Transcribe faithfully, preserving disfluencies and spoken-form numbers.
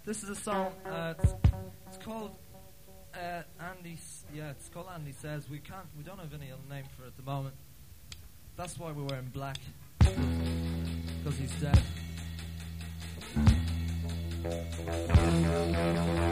This is a song. Uh, it's, it's called uh, Andy. S- yeah, it's called Andy Says. We can't. We don't have any other name for it at the moment. That's why we're wearing black, because he's dead.